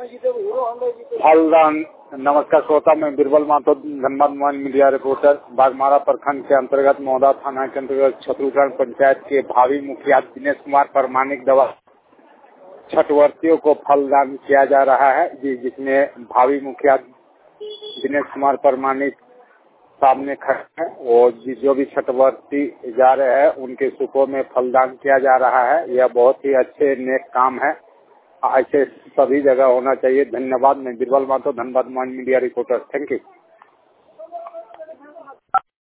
फलदान। नमस्कार श्रोता, मैं Birbal Mato, Dhanbad mobile media reporter. Baghmara प्रखंड के अंतर्गत मौदा थाना के अंतर्गत छतुग्राम पंचायत के भावी मुखिया दिनेश कुमार परमाणिक द्वारा छठवर्तियों को फलदान किया जा रहा है, जिसमें भावी मुखिया दिनेश कुमार परमाणिक सामने खड़े हैं और जो भी छठवर्ती जा रहे हैं उनके सुखों में फलदान किया जा रहा है। यह बहुत ही अच्छे नेक काम है, ऐसे सभी जगह होना चाहिए। धन्यवाद। मैं Birbal Mato, Dhanbad mobile media reporter. Thank you.